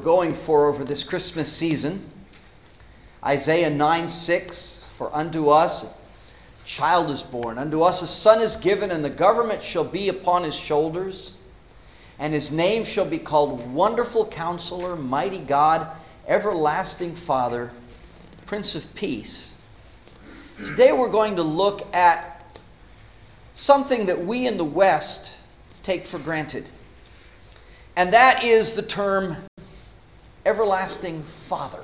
going for over this Christmas season. Isaiah 9:6, for unto us a child is born, unto us a son is given, and the government shall be upon his shoulders, and his name shall be called Wonderful Counselor, Mighty God, Everlasting Father, Prince of Peace. Today we're going to look at something that we in the West take for granted. And that is the term Everlasting Father.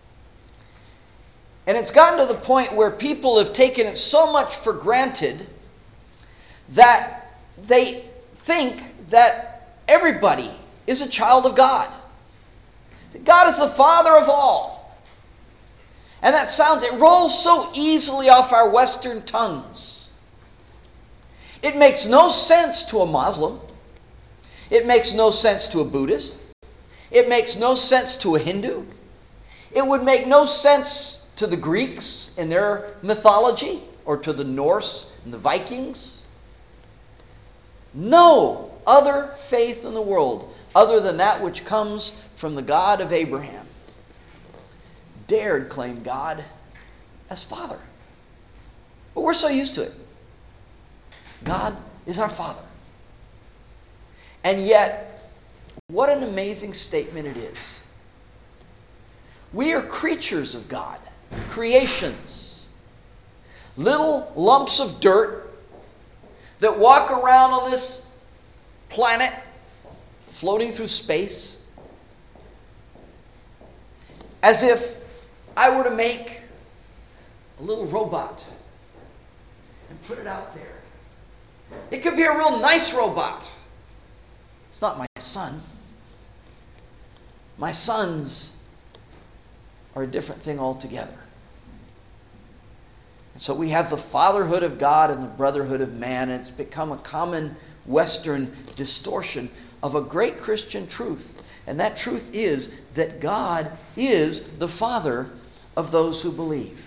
And it's gotten to the point where people have taken it so much for granted that they think that everybody is a child of God. That God is the Father of all. And it rolls so easily off our Western tongues. It makes no sense to a Muslim. It makes no sense to a Buddhist. It makes no sense to a Hindu. It would make no sense to the Greeks in their mythology, or to the Norse and the Vikings. No other faith in the world, other than that which comes from the God of Abraham, dared claim God as Father. But we're so used to it. God is our Father. And yet, what an amazing statement it is. We are creatures of God, creations, little lumps of dirt that walk around on this planet, floating through space, as if I were to make a little robot and put it out there. It could be a real nice robot. It's not my son. My sons are a different thing altogether. And so we have the fatherhood of God and the brotherhood of man, and it's become a common Western distortion of a great Christian truth. And that truth is that God is the Father of those who believe.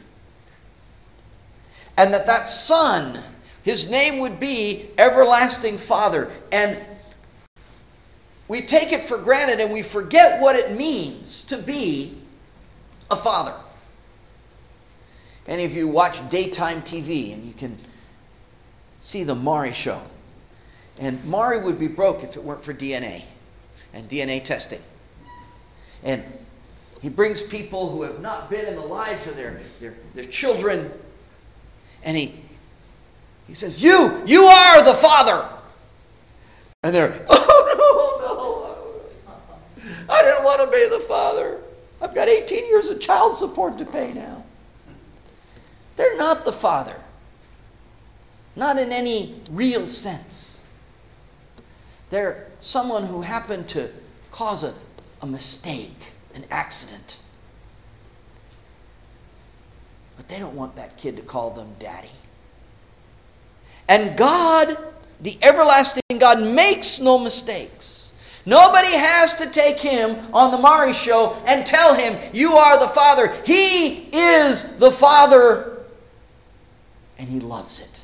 And that Son, his name would be Everlasting Father. And we take it for granted and we forget what it means to be a father. Any of you watch daytime TV, and you can see the Maury Show. And Maury would be broke if it weren't for DNA and DNA testing. And he brings people who have not been in the lives of their children, and he says, you are the father. And they're, oh no, I didn't want to be the father. I've got 18 years of child support to pay now. They're not the father. Not in any real sense. They're someone who happened to cause a mistake, an accident. But they don't want that kid to call them daddy. And God, the everlasting God, makes no mistakes. Nobody has to take him on the Maury Show and tell him, you are the Father. He is the Father, and he loves it.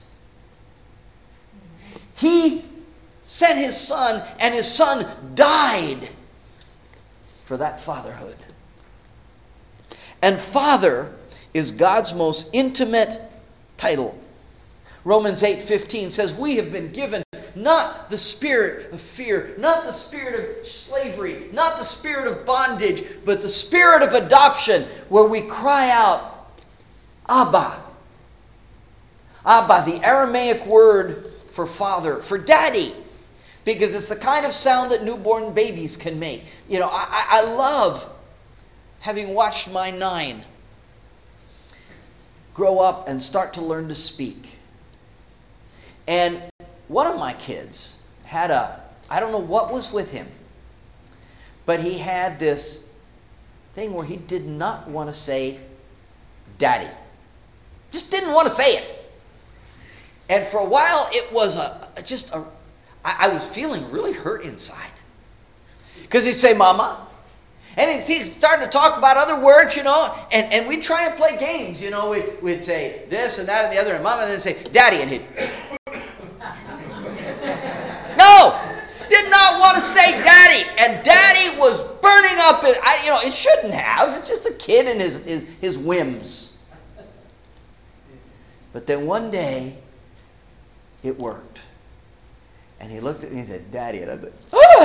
He sent his Son, and his Son died for that fatherhood. And Father is God's most intimate title. Romans 8:15 says, we have been given not the spirit of fear, not the spirit of slavery, not the spirit of bondage, but the spirit of adoption, where we cry out, Abba. Abba, the Aramaic word for father, for daddy, because it's the kind of sound that newborn babies can make. You know, I love having watched my 9 grow up and start to learn to speak. And one of my kids had I don't know what was with him, but he had this thing where he did not want to say daddy. Just didn't want to say it. And for a while it was I was feeling really hurt inside. Because he'd say mama. And he'd start to talk about other words, you know, and we'd try and play games, you know. We'd say this and that and the other, and mama, and then say daddy, and he'd... No! Did not want want to say Daddy. And Daddy was burning up. It shouldn't have. It's just a kid and his whims. But then one day, it worked. And he looked at me and said, Daddy. And I said,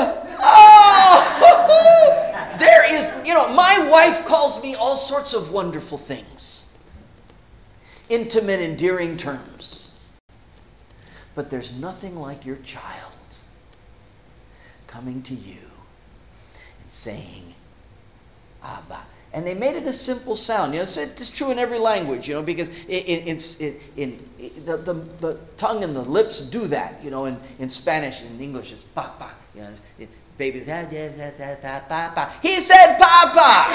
There is, my wife calls me all sorts of wonderful things. Intimate, endearing terms. But there's nothing like your child coming to you and saying, Abba. And they made it a simple sound. It's true in every language, because the tongue and the lips do that. In Spanish and English, it's papa. Baby, papa. He said papa.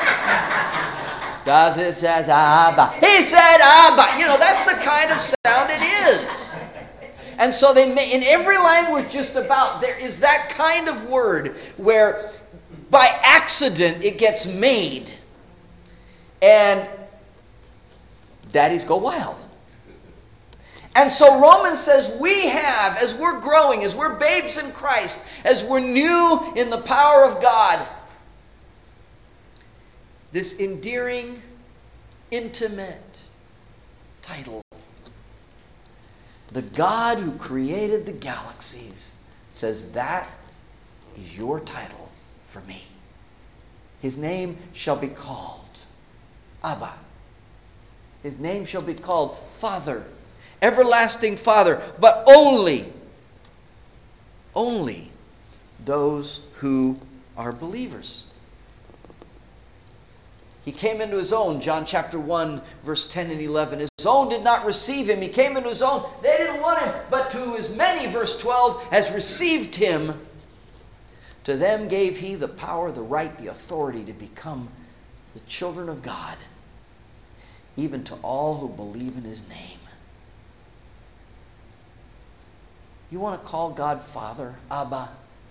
God says Abba. He said Abba. That's the kind of sound it is. And so in every language just about, there is that kind of word where by accident it gets made. And daddies go wild. And so Romans says we have, as we're growing, as we're babes in Christ, as we're new in the power of God, this endearing, intimate title. The God who created the galaxies says that is your title for me. His name shall be called Abba. His name shall be called Father, everlasting Father, but only those who are believers. He came into his own, John chapter 1, verse 10 and 11. His own did not receive him. He came into his own. They didn't want him. But to as many, verse 12, as received him, to them gave he the power, the right, the authority to become the children of God, even to all who believe in his name. You want to call God Father, Abba?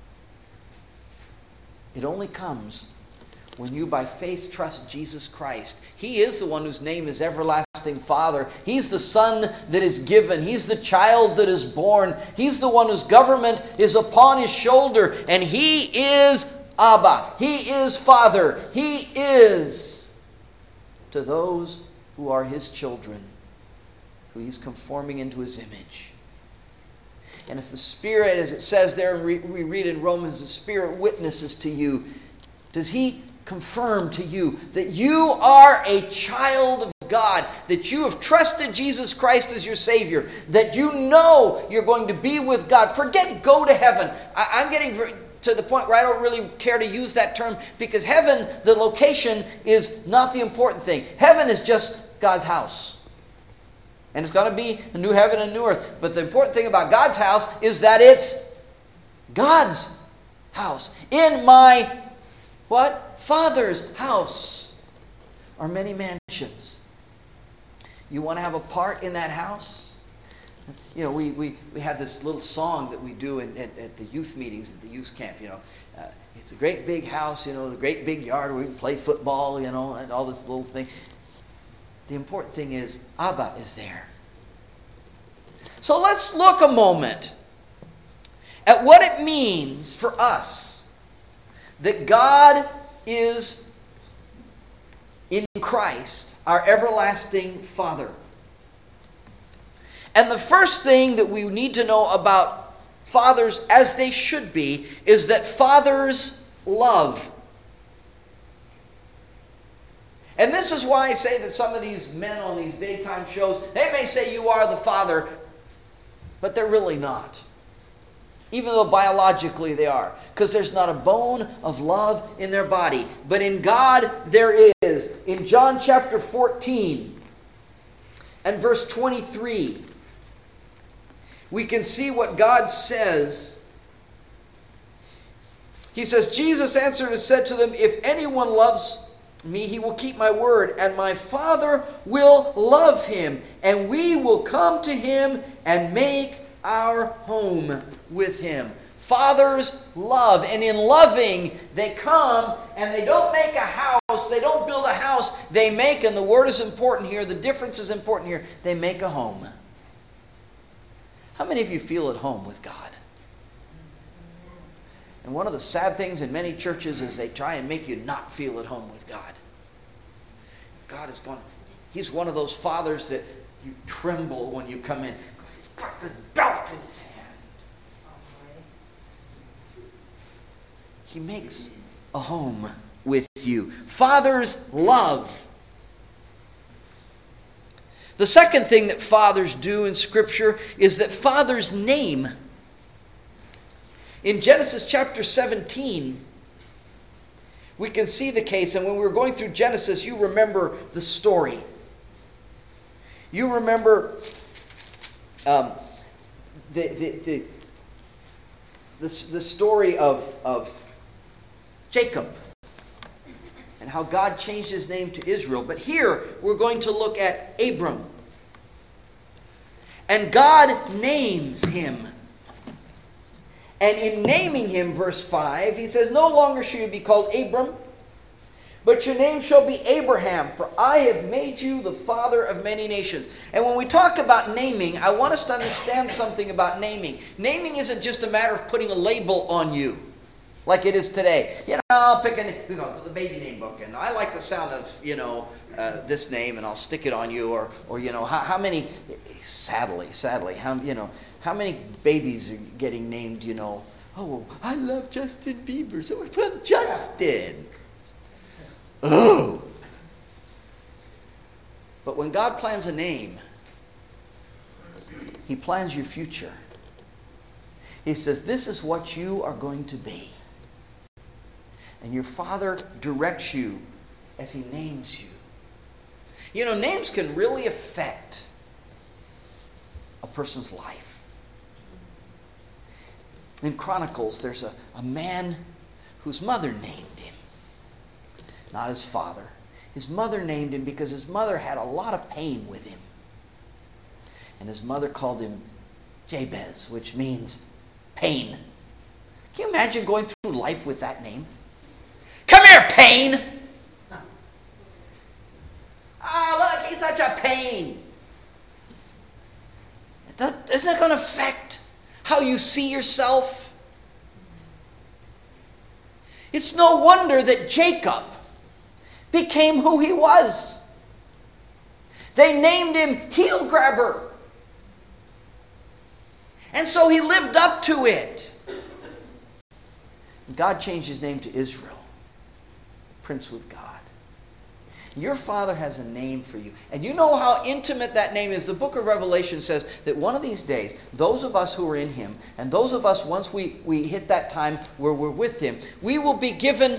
It only comes when you by faith trust Jesus Christ. He is the one whose name is Everlasting Father. He's the Son that is given. He's the child that is born. He's the one whose government is upon his shoulder. And he is Abba. He is Father. He is to those who are his children, who he's conforming into his image. And if the Spirit, as it says there, we read in Romans, the Spirit witnesses to you, does he confirm to you that you are a child of God, that you have trusted Jesus Christ as your Savior, that you know you're going to be with God? Forget go to heaven. I'm getting to the point where I don't really care to use that term, because heaven, the location, is not the important thing. Heaven is just God's house. And it's going to be a new heaven and new earth. But the important thing about God's house is that it's God's house. In my, what? Father's house are many mansions. You want to have a part in that house? We have this little song that we do at the youth meetings, at the youth camp, it's a great big house, the great big yard where we can play football, and all this little thing. The important thing is Abba is there. So let's look a moment at what it means for us that God is in Christ, our everlasting Father. And the first thing that we need to know about fathers, as they should be, is that fathers love. And this is why I say that some of these men on these daytime shows, they may say you are the father, but they're really not. Even though biologically they are. Because there's not a bone of love in their body. But in God there is. In John chapter 14 and verse 23, we can see what God says. He says, Jesus answered and said to them, if anyone loves me, he will keep my word, and my Father will love him, and we will come to him and make our home with him. Fathers love, and in loving, they come and they don't make a house, they don't build a house, they make, and the word is important here, the difference is important here, they make a home. How many of you feel at home with God? And one of the sad things in many churches is they try and make you not feel at home with God. God is gone. He's one of those fathers that you tremble when you come in. He's got this belt in his hand. He makes a home with you. Fathers love. The second thing that fathers do in Scripture is that fathers name. In Genesis chapter 17, we can see the case. And when we were going through Genesis, you remember the story. You remember the story of Jacob and how God changed his name to Israel. But here we're going to look at Abram. And God names him. And in naming him, verse 5, he says, "No longer shall you be called Abram, but your name shall be Abraham, for I have made you the father of many nations." And when we talk about naming, I want us to understand something about naming. Naming isn't just a matter of putting a label on you, like it is today. I'll pick the baby name book, and I like the sound of, this name, and I'll stick it on you. Or how many, sadly, how many babies are getting named, "Oh, I love Justin Bieber, so we put Justin." Oh. But when God plans a name, He plans your future. He says, this is what you are going to be. And your Father directs you as He names you. Names can really affect a person's life. In Chronicles, there's a man whose mother named him. Not his father. His mother named him because his mother had a lot of pain with him. And his mother called him Jabez, which means pain. Can you imagine going through life with that name? Come here, pain! Look, he's such a pain. Isn't it going to affect how you see yourself? It's no wonder that Jacob became who he was. They named him Heel Grabber. And so he lived up to it. God changed his name to Israel, Prince with God. Your Father has a name for you. And you know how intimate that name is. The book of Revelation says that one of these days, those of us who are in Him, and those of us, once we hit that time where we're with Him, we will be given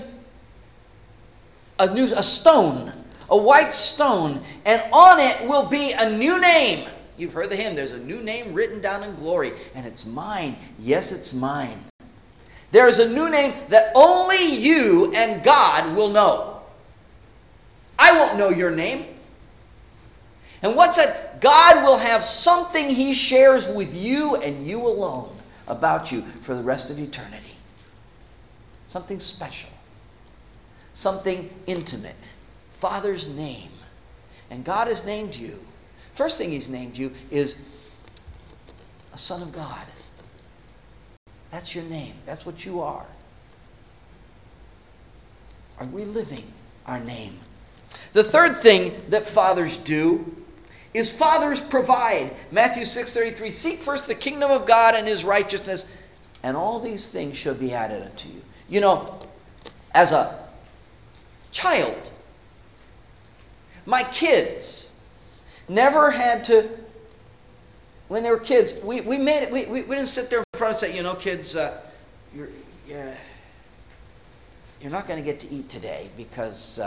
a stone, a white stone, and on it will be a new name. You've heard the hymn, there's a new name written down in glory, and it's mine. Yes, it's mine. There is a new name that only you and God will know. I won't know your name. And what's that? God will have something He shares with you and you alone about you for the rest of eternity. Something special. Something intimate. Father's name. And God has named you. First thing He's named you is a son of God. That's your name. That's what you are. Are we living our name? The third thing that fathers do is fathers provide. Matthew 6:33, "Seek first the kingdom of God and His righteousness, and all these things shall be added unto you." As a child, my kids never had to, when they were kids, we made it, we didn't sit there in front and say, kids, you're not going to get to eat today because...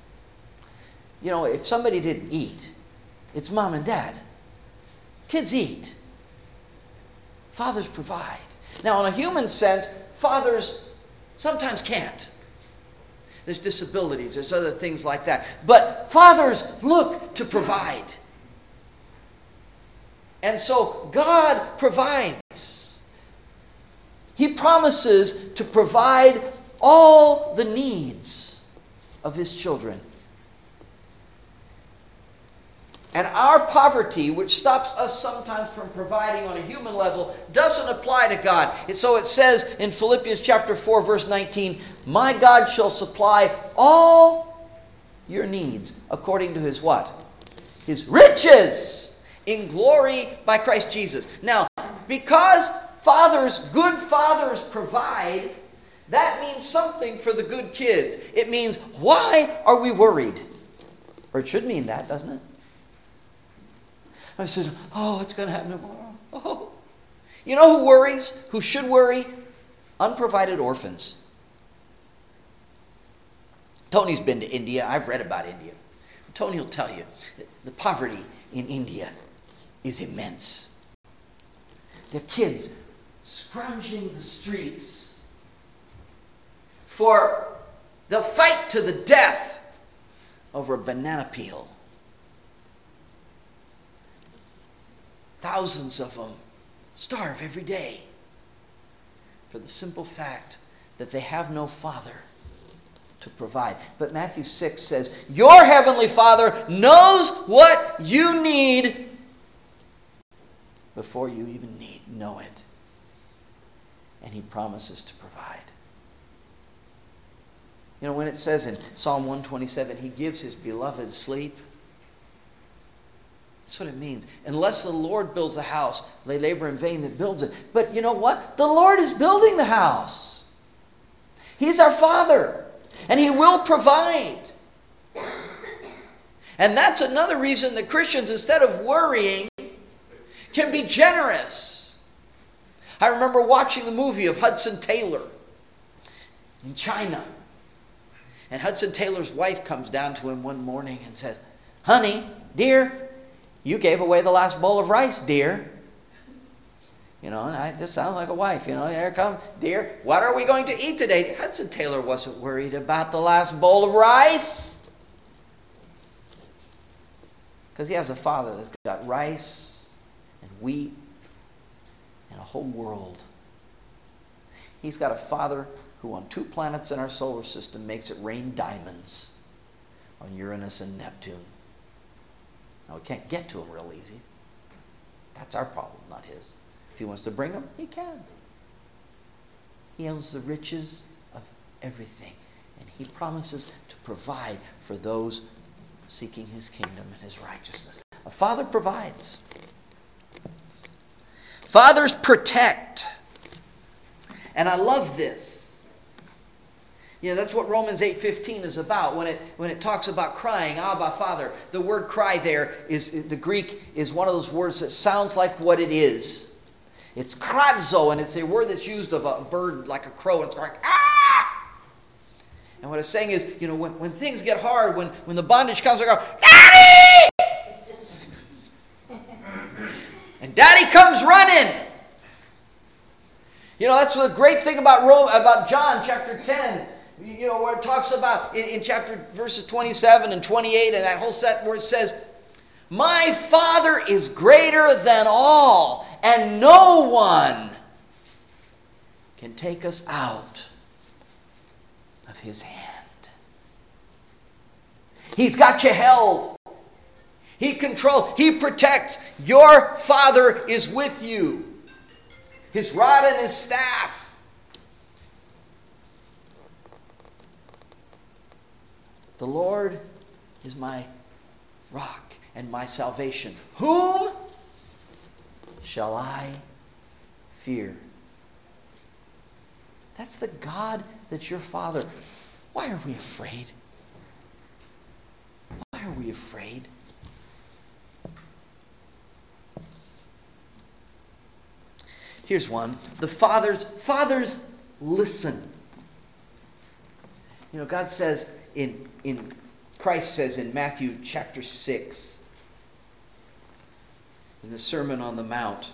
if somebody didn't eat, it's mom and dad. Kids eat. Fathers provide. Now, in a human sense, fathers sometimes can't. There's disabilities, there's other things like that. But fathers look to provide. And so God provides. He promises to provide all the needs of His children. And our poverty, which stops us sometimes from providing on a human level, doesn't apply to God. And so it says in Philippians chapter 4, verse 19, "My God shall supply all your needs according to His" what? "His riches in glory by Christ Jesus." Now, because good fathers provide, that means something for the good kids. It means, why are we worried? Or it should mean that, doesn't it? I said, oh, it's going to happen tomorrow. Oh. You know who worries? Who should worry? Unprovided orphans. Tony's been to India. I've read about India. Tony will tell you the poverty in India is immense. The kids scrounging the streets for the fight to the death over a banana peel. Thousands of them starve every day for the simple fact that they have no father to provide. But Matthew 6 says, your heavenly Father knows what you need before you even know it. And He promises to provide. You know, when it says in Psalm 127, He gives His beloved sleep, that's what it means. Unless the Lord builds a house, they labor in vain that builds it. But you know what? The Lord is building the house. He's our Father. And He will provide. And that's another reason that Christians, instead of worrying, can be generous. I remember watching the movie of Hudson Taylor in China. And Hudson Taylor's wife comes down to him one morning and says, honey, dear, you gave away the last bowl of rice, dear. You know, and I just sound like a wife. You know, here comes, dear, what are we going to eat today? Hudson Taylor wasn't worried about the last bowl of rice. Because he has a father that's got rice and wheat and a whole world. He's got a father who on 2 planets in our solar system makes it rain diamonds on Uranus and Neptune. Now, we can't get to him real easy. That's our problem, not his. If he wants to bring them, he can. He owns the riches of everything. And He promises to provide for those seeking His kingdom and His righteousness. A father provides. Fathers protect. And I love this. You know, that's what Romans 8:15 is about when it talks about crying, Abba, Father. The word cry there is, the Greek is one of those words that sounds like what it is. It's kradzo, and it's a word that's used of a bird like a crow, and it's going, ah! And what it's saying is, you know, when things get hard, when the bondage comes, I go, Daddy! And Daddy comes running. You know, that's the great thing about John chapter 10. You know, where it talks about in chapter verses 27 and 28 and that whole set where it says, my Father is greater than all, and no one can take us out of His hand. He's got you held. He controls. He protects. Your Father is with you. His rod and His staff. The Lord is my rock and my salvation. Whom shall I fear? That's the God that's your Father. Why are we afraid? Why are we afraid? Here's one. The fathers listen. You know, God says Christ says in Matthew chapter 6, in the Sermon on the Mount,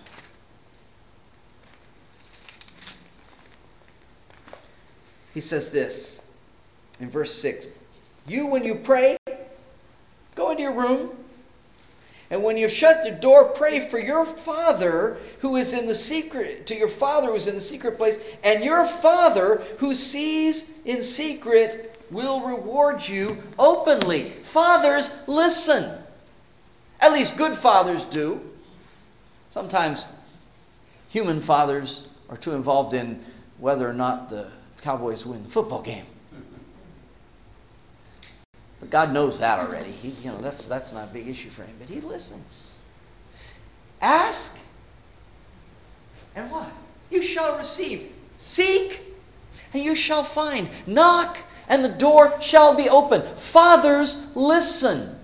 He says this in verse 6, you, when you pray, go into your room, and when you've shut the door, pray for your Father who is in the secret, to your Father who is in the secret place, and your Father who sees in secret will reward you openly. Fathers, listen. At least good fathers do. Sometimes human fathers are too involved in whether or not the Cowboys win the football game. But God knows that already. That's not a big issue for him. But he listens. Ask, and what? You shall receive. Seek, and you shall find. Knock, and the door shall be open. Fathers, listen.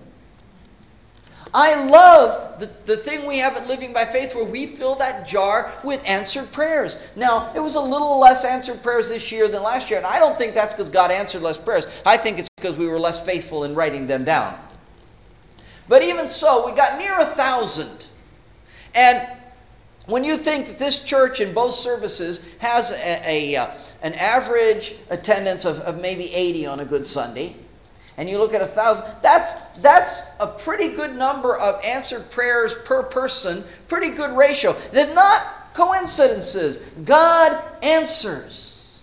I love the thing we have at Living by Faith where we fill that jar with answered prayers. Now, it was a little less answered prayers this year than last year, and I don't think that's because God answered less prayers. I think it's because we were less faithful in writing them down. But even so, we got near 1,000. And when you think that this church in both services has an average attendance of maybe 80 on a good Sunday, and you look at 1,000, that's a pretty good number of answered prayers per person, pretty good ratio. They're not coincidences. God answers.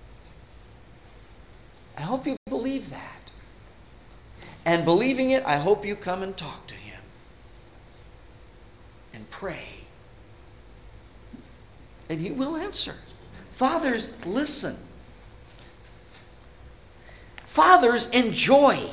I hope you believe that. And believing it, I hope you come and talk to him and pray. And he will answer. Fathers, listen. Fathers, enjoy.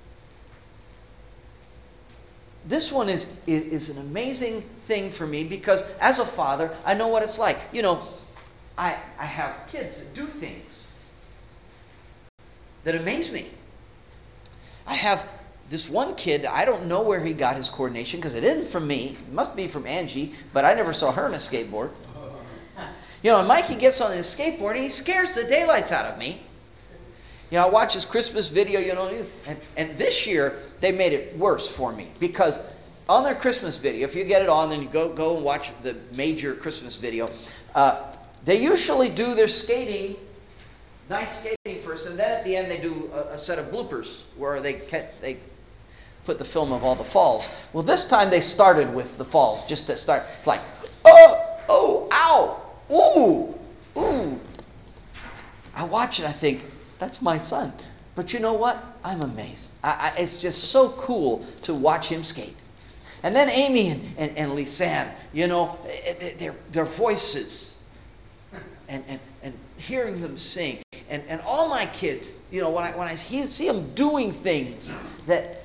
This one is an amazing thing for me because as a father, I know what it's like. I have kids that do things that amaze me. I have this one kid, I don't know where he got his coordination because it isn't from me. It must be from Angie, but I never saw her on a skateboard. And Mikey gets on his skateboard and he scares the daylights out of me. I watch his Christmas video, and this year they made it worse for me because on their Christmas video, if you get it on, then you go and watch the major Christmas video. They usually do their nice skating first, and then at the end they do a set of bloopers where they put the film of all the falls. Well, this time they started with the falls just to start. It's like, oh, ow, ooh. I watch it, I think, that's my son. But you know what? I'm amazed. It's just so cool to watch him skate. And then Amy and Lisanne, their voices and hearing them sing. And all my kids, when I see them doing things that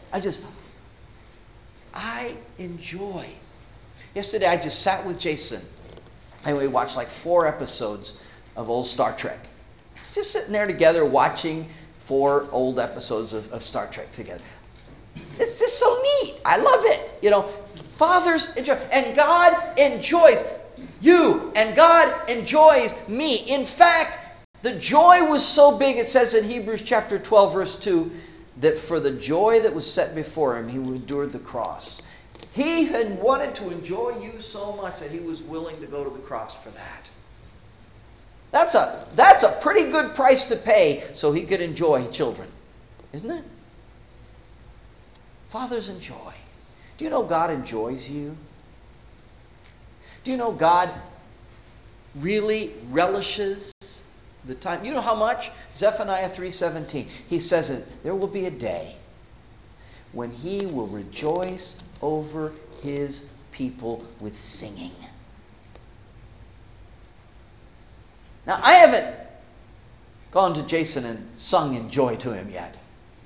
I enjoy. Yesterday I just sat with Jason and we watched like 4 episodes of old Star Trek. Just sitting there together watching 4 old episodes of Star Trek together. It's just so neat. I love it. Fathers enjoy. And God enjoys you. And God enjoys me. In fact, the joy was so big, it says in Hebrews chapter 12, verse 2, that for the joy that was set before him, he endured the cross. He had wanted to enjoy you so much that he was willing to go to the cross for that. That's a pretty good price to pay so he could enjoy children, isn't it? Fathers, enjoy. Do you know God enjoys you? Do you know God really relishes the time? You know how much? Zephaniah 3:17. He says it. There will be a day when he will rejoice over his people with singing. Now, I haven't gone to Jason and sung in joy to him yet.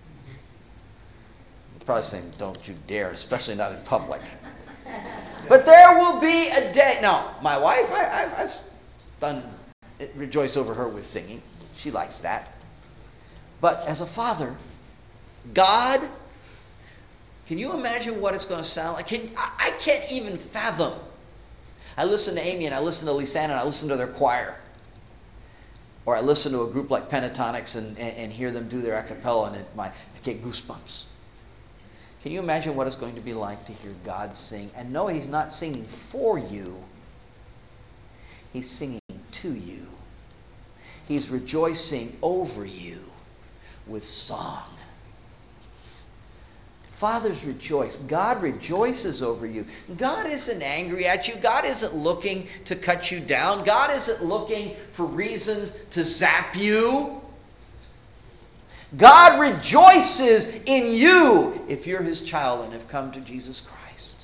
You're probably saying, don't you dare, especially not in public. But there will be a day. Now, my wife, I've done rejoice over her with singing. She likes that. But as a father, God, can you imagine what it's going to sound like? I can't even fathom. I listen to Amy and I listen to Lisanne and I listen to their choir. Or I listen to a group like Pentatonics and hear them do their a cappella and I get goosebumps. Can you imagine what it's going to be like to hear God sing? And no, he's not singing for you. He's singing to you. He's rejoicing over you with song. Fathers rejoice. God rejoices over you. God isn't angry at you. God isn't looking to cut you down. God isn't looking for reasons to zap you. God rejoices in you if you're his child and have come to Jesus Christ.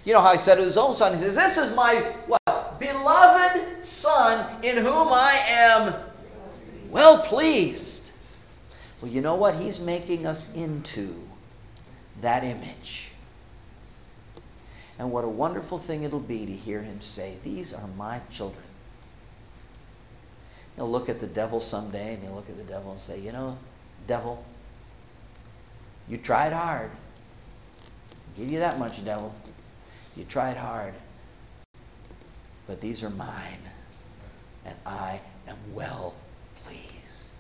You know how he said to his own son, he says, this is my, what? Beloved son in whom I am well pleased. Well, you know what? He's making us into that image. And what a wonderful thing it'll be to hear him say, these are my children. You'll look at the devil someday, and you'll look at the devil and say, you know, devil, you tried hard. I'll give you that much, devil. You tried hard. But these are mine, and I am well pleased.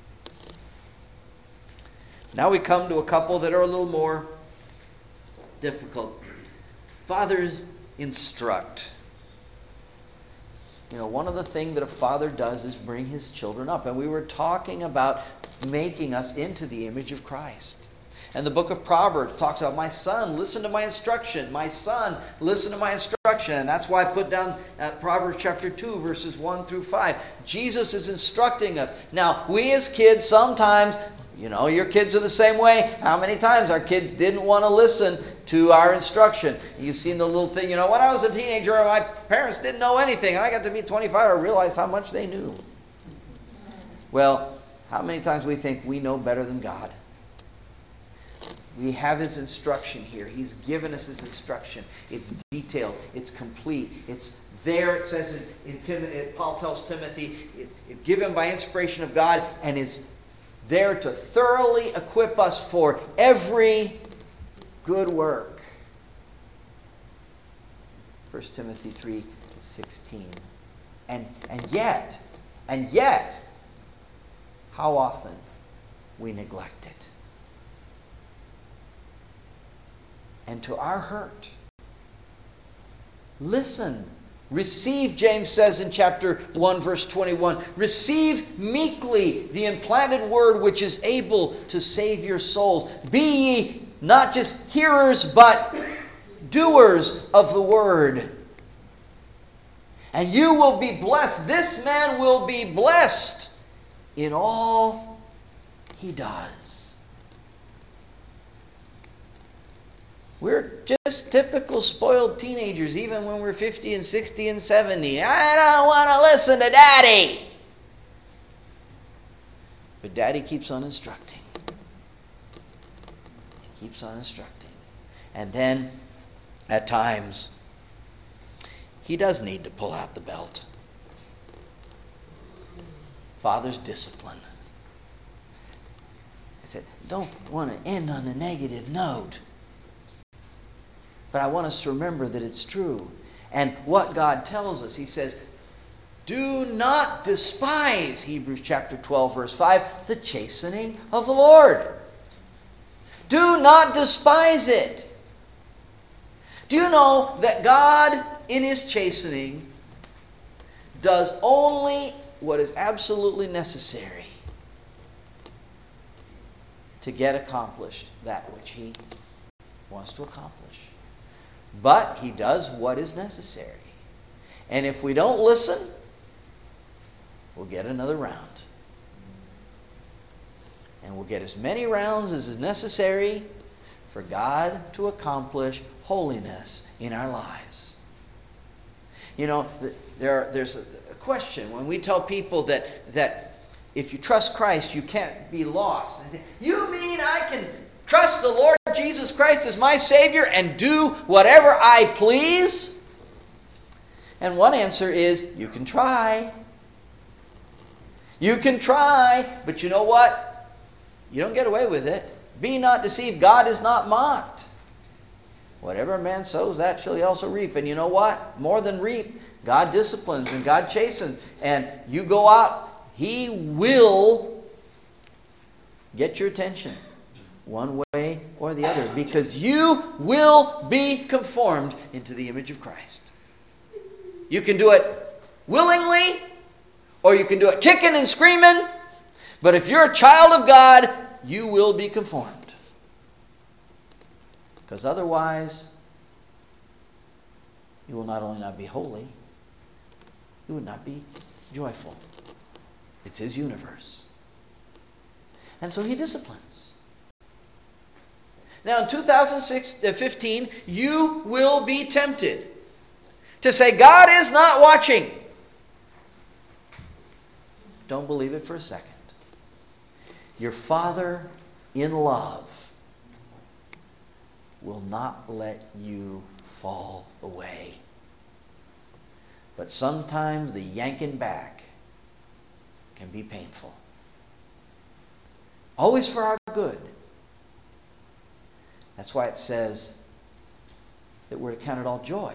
Now we come to a couple that are a little more difficult. Fathers instruct. You know, one of the things that a father does is bring his children up. And we were talking about making us into the image of Christ. And the book of Proverbs talks about, my son, listen to my instruction. My son, listen to my instruction. And that's why I put down Proverbs chapter 2, verses 1 through 5. Jesus is instructing us. Now, we as kids sometimes, you know, your kids are the same way. How many times our kids didn't want to listen to our instruction? You've seen the little thing, you know, when I was a teenager, my parents didn't know anything. And I got to be 25, I realized how much they knew. Well, how many times we think we know better than God? We have his instruction here. He's given us his instruction. It's detailed. It's complete. It's there. It says Paul tells Timothy, it's given by inspiration of God and is there to thoroughly equip us for every good work. 1 Timothy 3:16. And yet, how often we neglect it. And to our hurt. Listen. Receive, James says in chapter 1, verse 21, receive meekly the implanted word which is able to save your souls. Be ye not just hearers, but doers of the word. And you will be blessed. This man will be blessed in all he does. We're just typical spoiled teenagers, even when we're 50 and 60 and 70. I don't want to listen to Daddy. But Daddy keeps on instructing. He keeps on instructing. And then, at times, he does need to pull out the belt. Father's discipline. I said, don't want to end on a negative note. But I want us to remember that it's true. And what God tells us, he says, do not despise, Hebrews chapter 12, verse 5, the chastening of the Lord. Do not despise it. Do you know that God, in his chastening, does only what is absolutely necessary to get accomplished that which he wants to accomplish? But he does what is necessary. And if we don't listen, we'll get another round. And we'll get as many rounds as is necessary for God to accomplish holiness in our lives. You know, there's a question when we tell people that if you trust Christ, you can't be lost. You mean I can trust the Lord Jesus Christ as my Savior and do whatever I please? And one answer is, you can try. You can try, but you know what? You don't get away with it. Be not deceived. God is not mocked. Whatever a man sows, that shall he also reap. And you know what? More than reap, God disciplines and God chastens. And you go out, he will get your attention. One way or the other, because you will be conformed into the image of Christ. You can do it willingly, or you can do it kicking and screaming, but if you're a child of God, you will be conformed. Because otherwise, you will not only not be holy, you would not be joyful. It's his universe. And so he disciplines. Now in 2015, you will be tempted to say, God is not watching. Don't believe it for a second. Your Father in love will not let you fall away. But sometimes the yanking back can be painful. Always for our good. That's why it says that we're to count it all joy.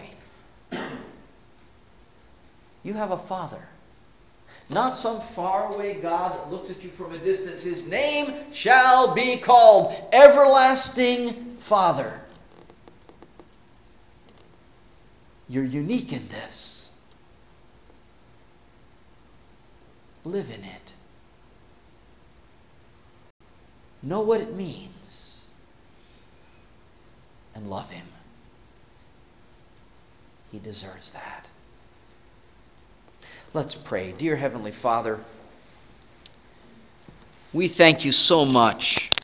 You have a Father. Not some faraway God that looks at you from a distance. His name shall be called Everlasting Father. You're unique in this. Live in it. Know what it means. And love Him. He deserves that. Let's pray. Dear Heavenly Father, we thank you so much